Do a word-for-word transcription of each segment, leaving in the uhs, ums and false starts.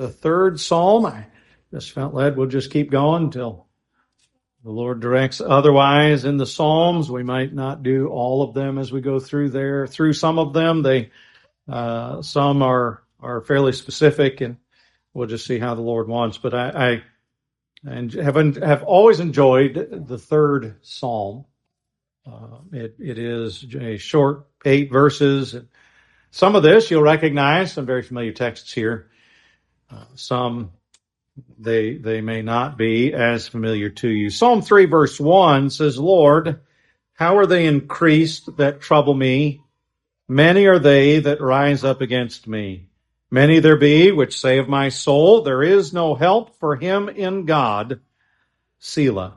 the third psalm. I just felt led we'll just keep going until the Lord directs otherwise in the Psalms. We might not do all of them as we go through there. Through some of them, they uh, some are are fairly specific, and we'll just see how the Lord wants. But I, I and have have always enjoyed the third psalm. Uh, it it is a short eight verses. Some of this you'll recognize, some very familiar texts here. Uh, some they they may not be as familiar to you. Psalm three verse one says, Lord, how are they increased that trouble me? Many are they that rise up against me. Many there be which say of my soul, there is no help for him in God. Selah.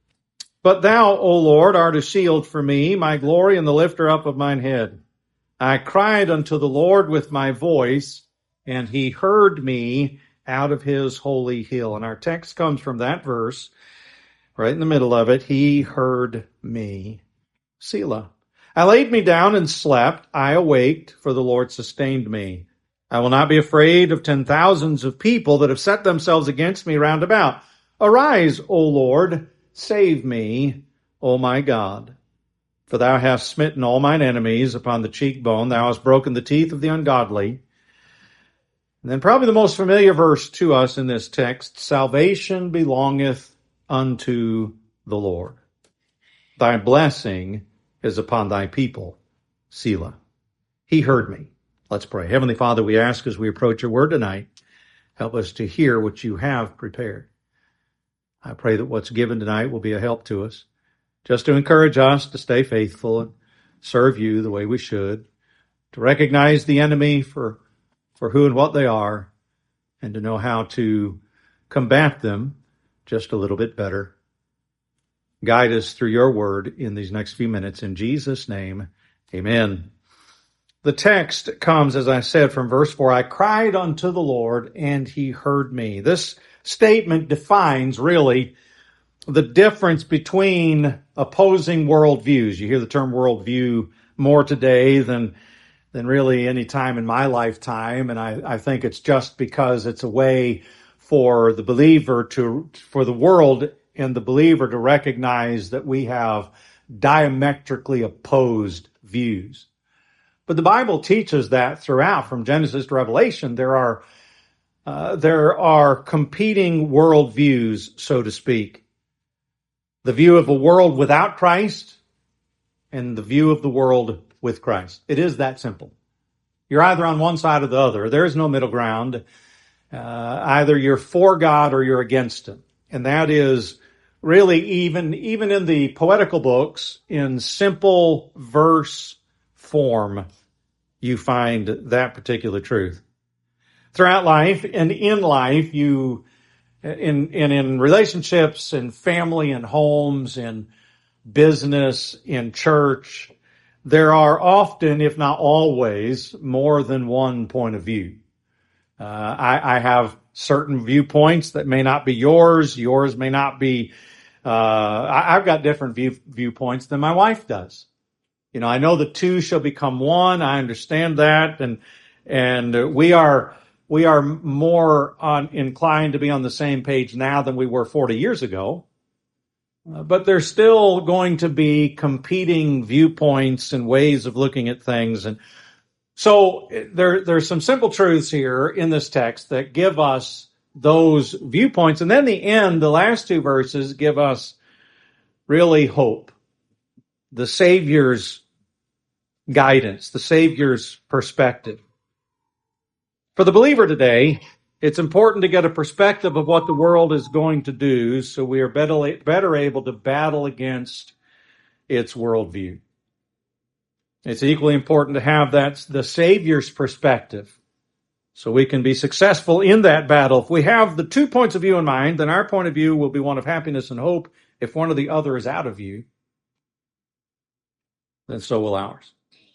But thou, O Lord, art a shield for me, my glory and the lifter up of mine head. I cried unto the Lord with my voice, and he heard me out of his holy hill. And our text comes from that verse, right in the middle of it. He heard me. Selah. I laid me down and slept. I awaked, for the Lord sustained me. I will not be afraid of ten thousands of people that have set themselves against me round about. Arise, O Lord, save me, O my God. For thou hast smitten all mine enemies upon the cheekbone. Thou hast broken the teeth of the ungodly. And then probably the most familiar verse to us in this text, salvation belongeth unto the Lord. Thy blessing is upon thy people. Selah. He heard me. Let's pray. Heavenly Father, we ask as we approach your word tonight, help us to hear what you have prepared. I pray that what's given tonight will be a help to us, just to encourage us to stay faithful and serve you the way we should, to recognize the enemy for, for who and what they are, and to know how to combat them just a little bit better. Guide us through your word in these next few minutes. In Jesus' name, amen. The text comes, as I said, from verse four. I cried unto the Lord, and he heard me. This statement defines, really, the difference between opposing worldviews. You hear the term worldview more today than than really any time in my lifetime, and I, I think it's just because it's a way for the believer to, for the world and the believer to recognize that we have diametrically opposed views. But the Bible teaches that throughout, from Genesis to Revelation, there are uh, there are competing worldviews, so to speak. The view of a world without Christ and the view of the world with Christ. It is that simple. You're either on one side or the other. There is no middle ground. Uh, either you're for God or you're against him. And that is really even, even in the poetical books, in simple verse form, you find that particular truth. Throughout life and in life, you, in, in, in relationships and family and homes and business, in church, there are often, if not always, more than one point of view. Uh, I, I have certain viewpoints that may not be yours. Yours may not be, uh, I, I've got different view, viewpoints than my wife does. You know, I know the two shall become one. I understand that. And, and we are, we are more on, inclined to be on the same page now than we were forty years ago. Uh, but there's still going to be competing viewpoints and ways of looking at things. And so there, there's some simple truths here in this text that give us those viewpoints. And then the end, the last two verses give us really hope. The Savior's guidance, the Savior's perspective. For the believer today, it's important to get a perspective of what the world is going to do so we are better, better able to battle against its worldview. It's equally important to have that, the Savior's perspective, so we can be successful in that battle. If we have the two points of view in mind, then our point of view will be one of happiness and hope. If one or the other is out of view, then so will ours.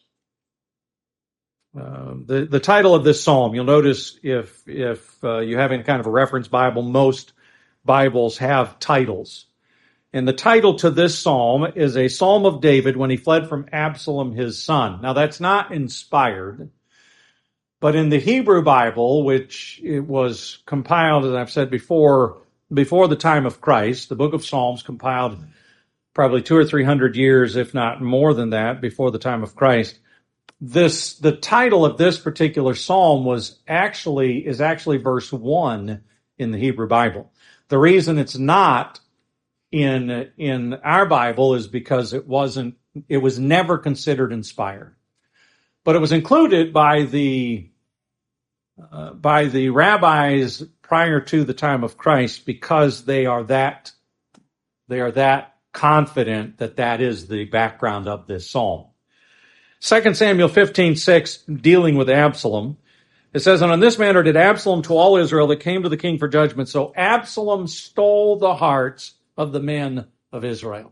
Uh, the, the title of this psalm, you'll notice if, if uh, you have any kind of a reference Bible, most Bibles have titles. And the title to this psalm is a psalm of David when he fled from Absalom, his son. Now that's not inspired. But in the Hebrew Bible, which it was compiled, as I've said before, before the time of Christ, the book of Psalms compiled probably two or three hundred years, if not more than that, before the time of Christ. This, the title of this particular psalm was actually, is actually verse one in the Hebrew Bible. The reason it's not in, in our Bible is because it wasn't, it was never considered inspired. But it was included by the, uh, by the rabbis prior to the time of Christ because they are that, they are that confident that that is the background of this psalm. Second Samuel fifteen six, dealing with Absalom. It says, and on this manner did Absalom to all Israel that came to the king for judgment. So Absalom stole the hearts of the men of Israel.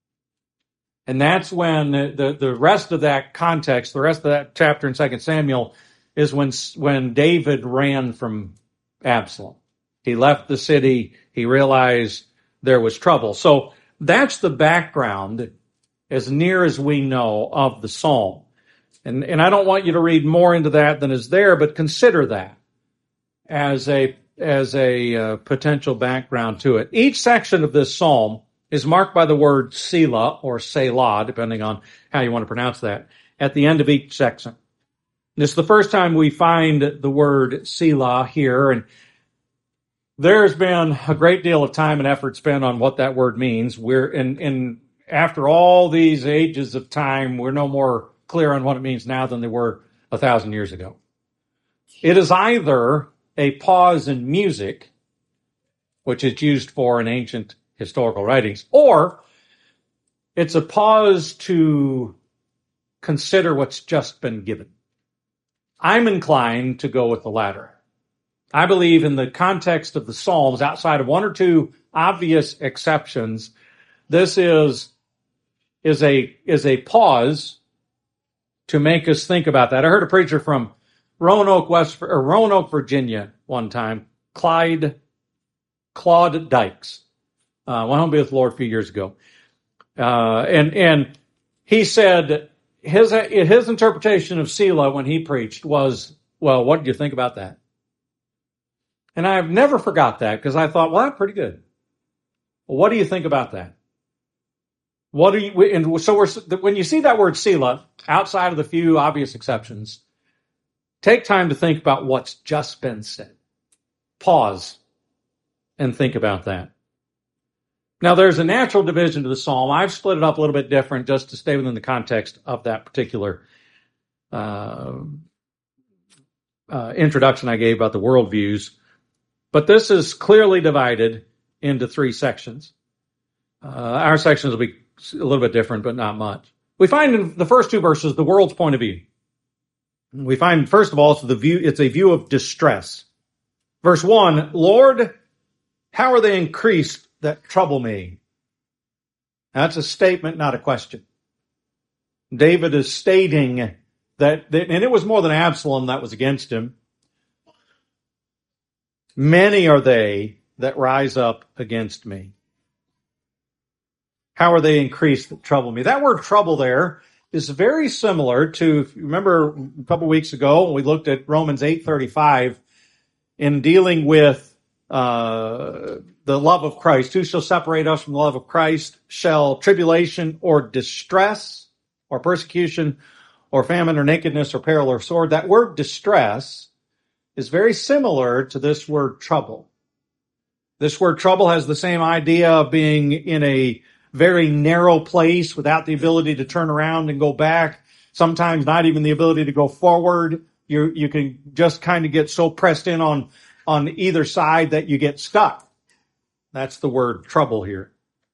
And that's when the, the rest of that context, the rest of that chapter in Second Samuel is when, when David ran from Absalom. He left the city. He realized there was trouble. So that's the background as near as we know of the psalm. And, and I don't want you to read more into that than is there, but consider that as a, as a uh, potential background to it. Each section of this psalm is marked by the word Selah or Selah, depending on how you want to pronounce that, at the end of each section. This is the first time we find the word Selah here, and there's been a great deal of time and effort spent on what that word means. We're in, in after all these ages of time, we're no more clear on what it means now than they were a thousand years ago. It is either a pause in music, which is used for in ancient historical writings, or it's a pause to consider what's just been given. I'm inclined to go with the latter. I believe in the context of the Psalms, outside of one or two obvious exceptions, this is, is a, is a pause to make us think about that. I heard a preacher from Roanoke, West, or Roanoke, Virginia one time, Clyde, Claude Dykes. Uh, went home to be with the Lord a few years ago. Uh, and, and he said his, his interpretation of Selah when he preached was, well, what did you think about that? And I've never forgot that because I thought, well, that's pretty good. Well, what do you think about that? What do you, and so we're, when you see that word Selah, outside of the few obvious exceptions, take time to think about what's just been said. Pause and think about that. Now, there's a natural division to the psalm. I've split it up a little bit different just to stay within the context of that particular uh, uh, introduction I gave about the worldviews. But this is clearly divided into three sections. Uh, our sections will be a little bit different, but not much. We find in the first two verses the world's point of view. We find, first of all, it's the view, it's a view of distress. Verse one, Lord, how are they increased that trouble me? That's a statement, not a question. David is stating that, and it was more than Absalom that was against him. Many are they that rise up against me. How are they increased that trouble me? That word trouble there is very similar to, if you remember a couple of weeks ago when we looked at Romans eight thirty-five in dealing with uh, the love of Christ. Who shall separate us from the love of Christ? Shall tribulation or distress or persecution or famine or nakedness or peril or sword? That word distress is very similar to this word trouble. This word trouble has the same idea of being in a very narrow place without the ability to turn around and go back. Sometimes not even the ability to go forward. You, you can just kind of get so pressed in on, on either side that you get stuck. That's the word trouble here.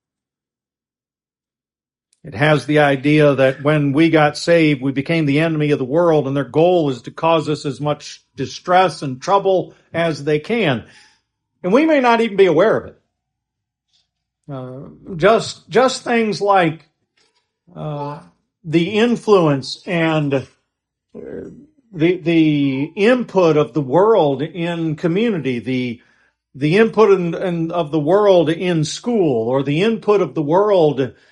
It has the idea that when we got saved, we became the enemy of the world, and their goal is to cause us as much distress and trouble as they can. And we may not even be aware of it. Uh, just, just things like uh, the influence and uh, the the input of the world in community, the the input in, in, of the world in school, or the input of the world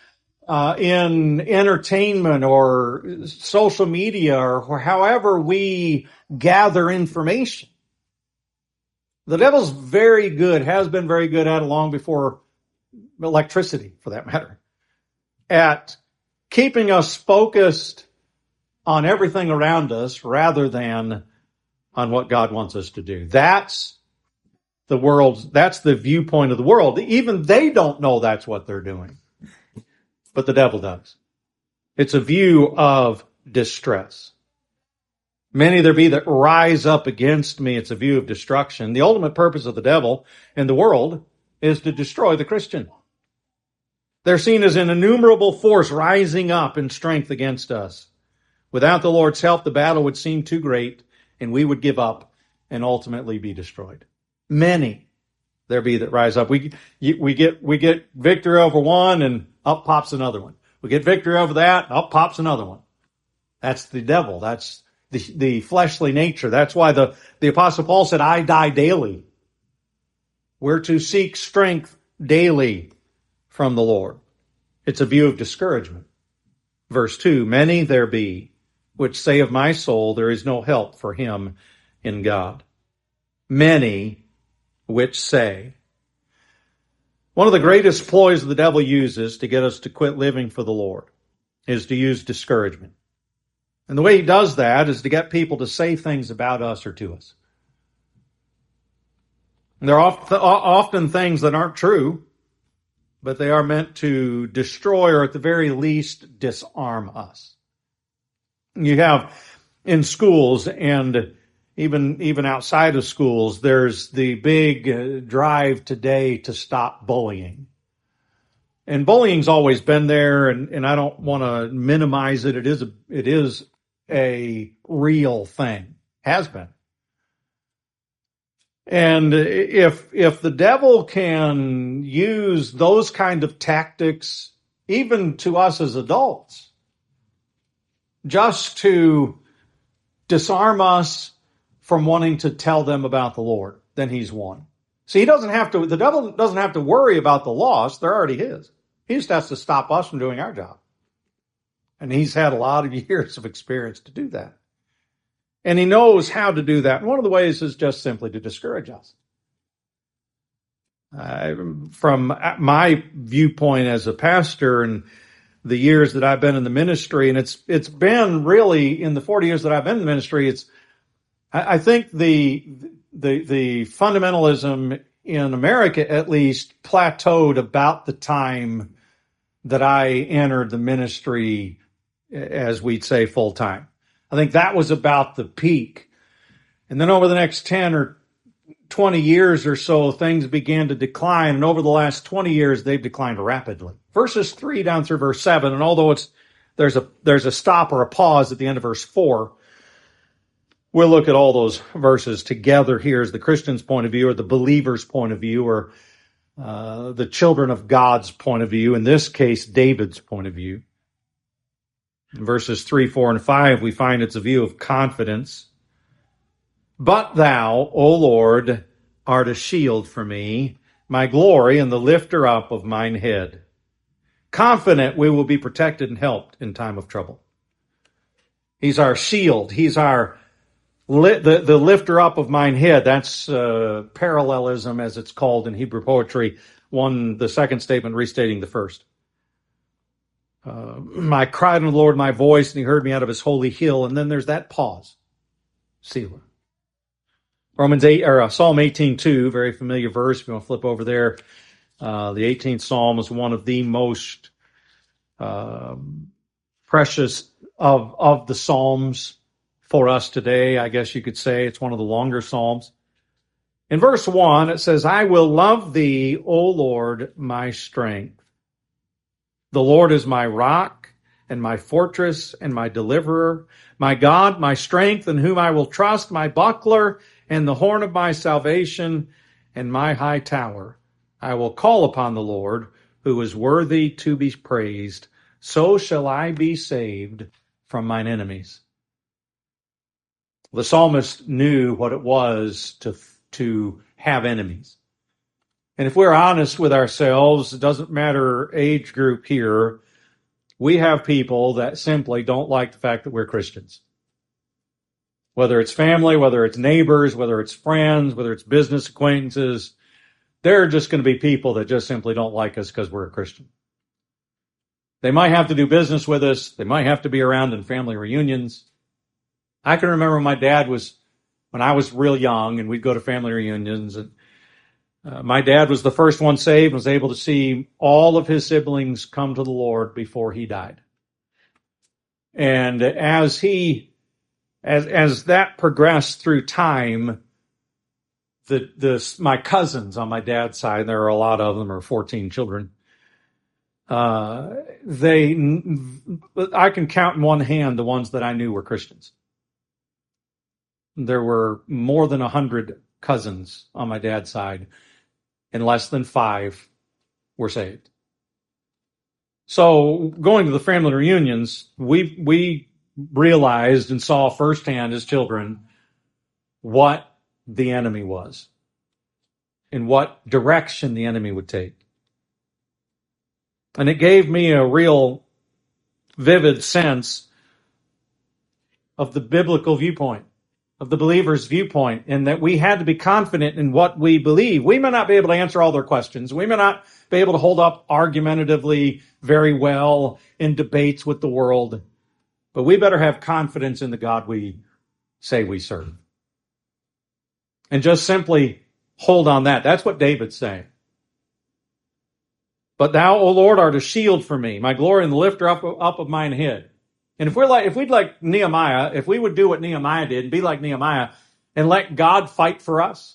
uh, in entertainment or social media or, or however we gather information. The devil's very good, has been very good at it long before electricity, for that matter, at keeping us focused on everything around us rather than on what God wants us to do. That's the world's, that's the viewpoint of the world. Even they don't know that's what they're doing, but the devil does. It's a view of distress. Many there be that rise up against me. It's a view of destruction. The ultimate purpose of the devil and the world is to destroy the Christian. They're seen as an innumerable force rising up in strength against us. Without the Lord's help, the battle would seem too great, and we would give up and ultimately be destroyed. Many there be that rise up. We we get we get victory over one, and up pops another one. We get victory over that, and up pops another one. That's the devil. That's the the fleshly nature. That's why the the Apostle Paul said, "I die daily." We're to seek strength daily from the Lord. It's a view of discouragement. Verse two, many there be which say of my soul, there is no help for him in God. Many which say. One of the greatest ploys the devil uses to get us to quit living for the Lord is to use discouragement. And the way he does that is to get people to say things about us or to us. And they're often things that aren't true, but they are meant to destroy or at the very least disarm us. You have in schools and even even outside of schools, there's the big uh, drive today to stop bullying. And bullying's always been there, and, and I don't want to minimize it. It is a, it is a real thing, has been. And if if the devil can use those kind of tactics, even to us as adults, just to disarm us from wanting to tell them about the Lord, then he's won. See, he doesn't have to, the devil doesn't have to worry about the lost. They're already his. He just has to stop us from doing our job. And he's had a lot of years of experience to do that. And he knows how to do that. And one of the ways is just simply to discourage us. Uh, from my viewpoint as a pastor and the years that I've been in the ministry, and it's it's been really in the forty years that I've been in the ministry, it's I, I think the the the fundamentalism in America at least plateaued about the time that I entered the ministry, as we'd say, full time. I think that was about the peak. And then over the next ten or twenty years or so, things began to decline. And over the last twenty years, they've declined rapidly. Verses three down through verse seven. And although it's, there's a, there's a stop or a pause at the end of verse four, we'll look at all those verses together here as the Christian's point of view or the believer's point of view or uh, the children of God's point of view. In this case, David's point of view. In verses three, four, and five, we find it's a view of confidence. But thou, O Lord, art a shield for me, my glory and the lifter up of mine head. Confident we will be protected and helped in time of trouble. He's our shield. He's our li- the, the lifter up of mine head. That's uh, parallelism, as it's called in Hebrew poetry. One, the second statement restating the first. Uh, I cried unto the Lord my voice, and he heard me out of his holy hill. And then there's that pause. Selah. Romans eight or uh, Psalm eighteen two, very familiar verse. If you want to flip over there, uh, the eighteenth Psalm is one of the most uh, precious of of the Psalms for us today. I guess you could say it's one of the longer Psalms. In verse one, it says, "I will love thee, O Lord, my strength. The Lord is my rock and my fortress and my deliverer, my God, my strength, in whom I will trust, my buckler and the horn of my salvation and my high tower. I will call upon the Lord, who is worthy to be praised. So shall I be saved from mine enemies." The psalmist knew what it was to, to have enemies. And if we're honest with ourselves, it doesn't matter age group here, We have people that simply don't like the fact that we're Christians. Whether it's family, whether it's neighbors, whether it's friends, whether it's business acquaintances, there are just going to be people that just simply don't like us because we're a Christian. They might have to do business with us. They might have to be around in family reunions. I can remember my dad was, when I was real young, and we'd go to family reunions, and uh, my dad was the first one saved and was able to see all of his siblings come to the Lord before he died. And as he, as as that progressed through time, the the my cousins on my dad's side, there are a lot of them, or fourteen children. Uh, they, I can count in one hand the ones that I knew were Christians. There were more than a hundred cousins on my dad's side, and less than five were saved. So going to the family reunions, we we realized and saw firsthand as children what the enemy was and what direction the enemy would take. And it gave me a real vivid sense of the biblical viewpoint, of the believer's viewpoint, and that we had to be confident in what we believe. We may not be able to answer all their questions. We may not be able to hold up argumentatively very well in debates with the world, but we better have confidence in the God we say we serve. And just simply hold on that. That's what David's saying. But thou, O Lord, art a shield for me, my glory and the lifter up, up of mine head. And if we're like, if we'd like Nehemiah, if we would do what Nehemiah did and be like Nehemiah and let God fight for us,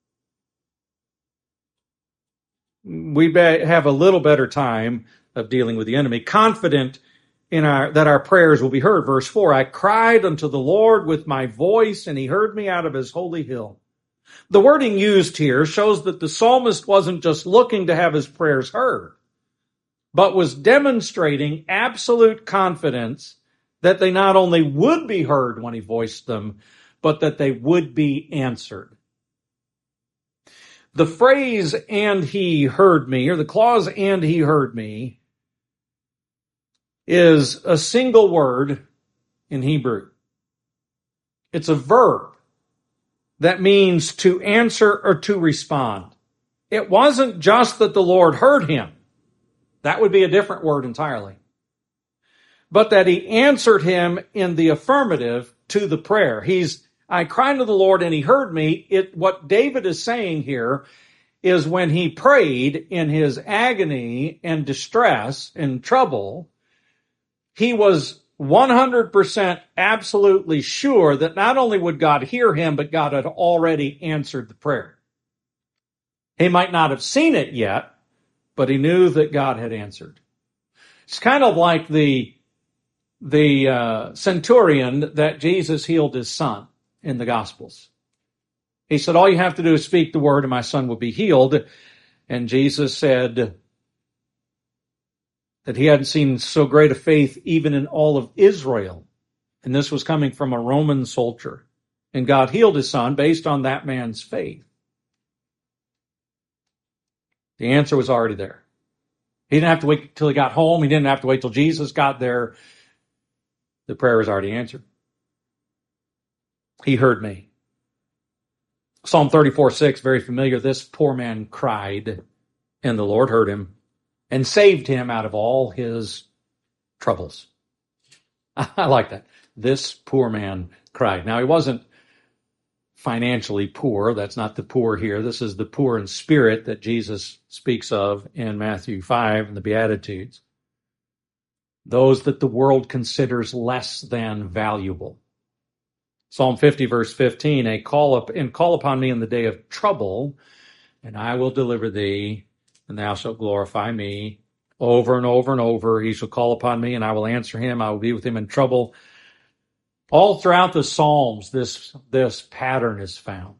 we have a little better time of dealing with the enemy, confident in our that our prayers will be heard. Verse four, I cried unto the Lord with my voice, and he heard me out of his holy hill. The wording used here shows that the psalmist wasn't just looking to have his prayers heard, but was demonstrating absolute confidence that they not only would be heard when he voiced them, but that they would be answered. The phrase, and he heard me, or the clause, and he heard me, is a single word in Hebrew. It's a verb that means to answer or to respond. It wasn't just that the Lord heard him. That would be a different word entirely. But that he answered him in the affirmative to the prayer. He's, I cried to the Lord and he heard me. It, what David is saying here is when he prayed in his agony and distress and trouble, he was one hundred percent absolutely sure that not only would God hear him, but God had already answered the prayer. He might not have seen it yet, but he knew that God had answered. It's kind of like the, the uh, centurion that Jesus healed his son in the Gospels. He said, all you have to do is speak the word and my son will be healed. And Jesus said that he hadn't seen so great a faith even in all of Israel. And this was coming from a Roman soldier. And God healed his son based on that man's faith. The answer was already there. He didn't have to wait till he got home. He didn't have to wait till Jesus got there. The prayer was already answered. He heard me. Psalm thirty-four six, very familiar. This poor man cried, and the Lord heard him and saved him out of all his troubles. I like that. This poor man cried. Now, he wasn't financially poor. That's not the poor here. This is the poor in spirit that Jesus speaks of in Matthew five and the Beatitudes. Those that the world considers less than valuable. Psalm fifty, verse fifteen, a call up and call upon me in the day of trouble, and I will deliver thee, and thou shalt glorify me. Over and over and over, he shall call upon me, and I will answer him. I will be with him in trouble. All throughout the Psalms, this, this pattern is found.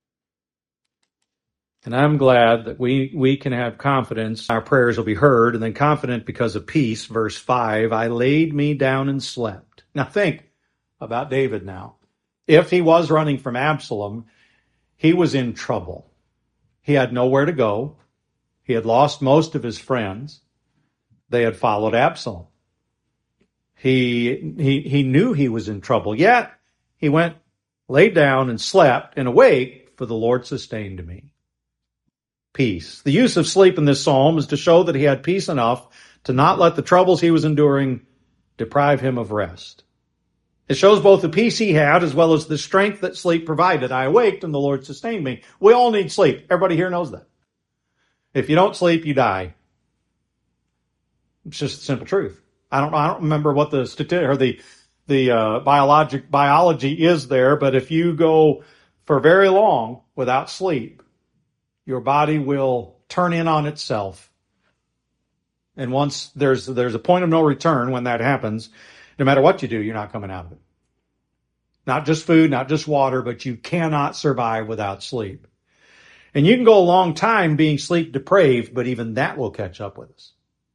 And I'm glad that we, we can have confidence. Our prayers will be heard, and then confident because of peace. Verse five, I laid me down and slept. Now think about David now. If he was running from Absalom, he was in trouble. He had nowhere to go. He had lost most of his friends. They had followed Absalom. He, he, he knew he was in trouble, yet he went, laid down and slept and awake, for the Lord sustained me. Peace. The use of sleep in this psalm is to show that he had peace enough to not let the troubles he was enduring deprive him of rest. It shows both the peace he had as well as the strength that sleep provided. I awaked and the Lord sustained me. We all need sleep. Everybody here knows that. If you don't sleep, you die. It's just the simple truth. I don't I don't remember what the stati- or the the uh, biologic biology is there, but if you go for very long without sleep, your body will turn in on itself. And once there's there's a point of no return when that happens, no matter what you do, you're not coming out of it. Not just food, not just water, but you cannot survive without sleep. And you can go a long time being sleep depraved, but even that will catch up with us.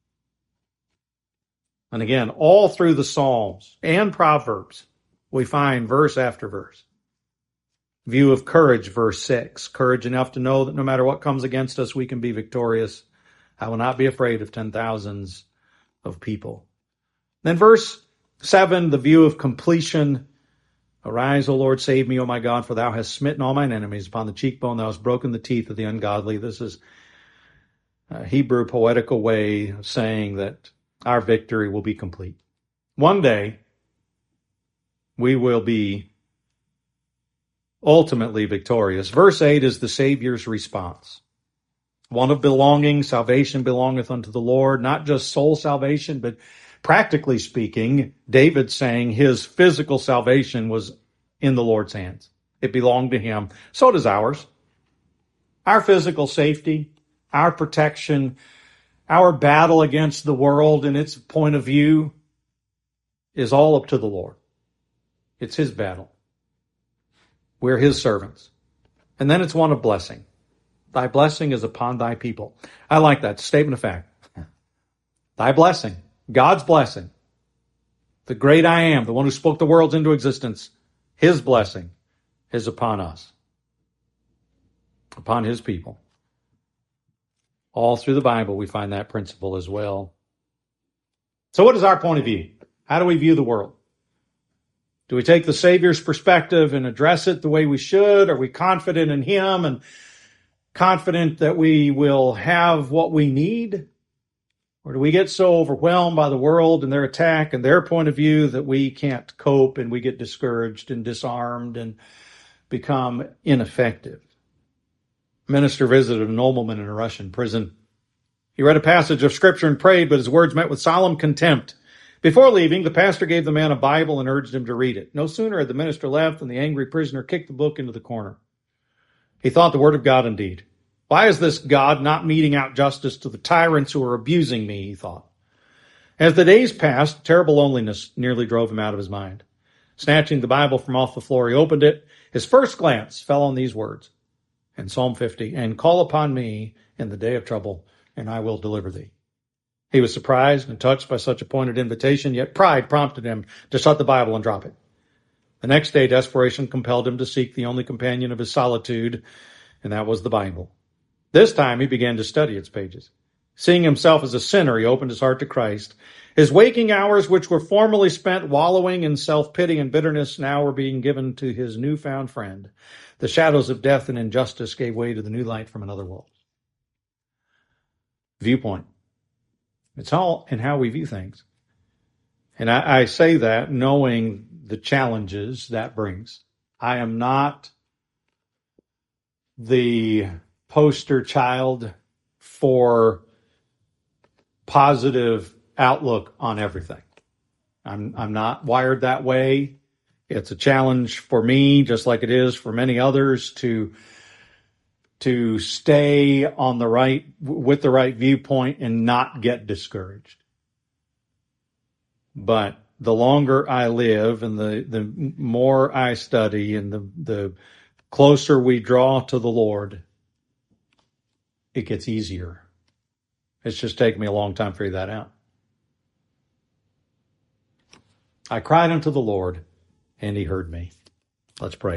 And again, all through the Psalms and Proverbs, we find verse after verse. View of courage, verse six. Courage enough to know that no matter what comes against us, we can be victorious. I will not be afraid of ten thousands of people. Then verse seven, the view of completion. Arise, O Lord, save me, O my God, for thou hast smitten all mine enemies. Upon the cheekbone thou hast broken the teeth of the ungodly. This is a Hebrew poetical way of saying that our victory will be complete. One day, we will be ultimately victorious. Verse eight is the Savior's response. One of belonging, salvation belongeth unto the Lord, not just soul salvation, but practically speaking, David saying his physical salvation was in the Lord's hands. It belonged to him. So does ours. Our physical safety, our protection, our battle against the world and its point of view is all up to the Lord. It's his battle. We're his servants. And then it's one of blessing. Thy blessing is upon thy people. I like that statement of fact. Thy blessing, God's blessing, the great I am, the one who spoke the worlds into existence, his blessing is upon us, upon his people. All through the Bible, we find that principle as well. So what is our point of view? How do we view the world? Do we take the Savior's perspective and address it the way we should? Are we confident in him and confident that we will have what we need? Or do we get so overwhelmed by the world and their attack and their point of view that we can't cope and we get discouraged and disarmed and become ineffective? A minister visited a nobleman in a Russian prison. He read a passage of scripture and prayed, but his words met with solemn contempt. Before leaving, the pastor gave the man a Bible and urged him to read it. No sooner had the minister left than the angry prisoner kicked the book into the corner. He thought the word of God indeed. Why is this God not meting out justice to the tyrants who are abusing me, he thought. As the days passed, terrible loneliness nearly drove him out of his mind. Snatching the Bible from off the floor, he opened it. His first glance fell on these words in Psalm fifty, and call upon me in the day of trouble, and I will deliver thee. He was surprised and touched by such a pointed invitation, yet pride prompted him to shut the Bible and drop it. The next day, desperation compelled him to seek the only companion of his solitude, and that was the Bible. This time, he began to study its pages. Seeing himself as a sinner, he opened his heart to Christ. His waking hours, which were formerly spent wallowing in self-pity and bitterness, now were being given to his newfound friend. The shadows of death and injustice gave way to the new light from another world. Viewpoint. It's all in how we view things. And I, I say that knowing the challenges that brings. I am not the poster child for positive outlook on everything. I'm, I'm not wired that way. It's a challenge for me, just like it is for many others, to to stay on the right, with the right viewpoint and not get discouraged. But the longer I live and the, the more I study and the, the closer we draw to the Lord, it gets easier. It's just taken me a long time to figure that out. I cried unto the Lord, and he heard me. Let's pray.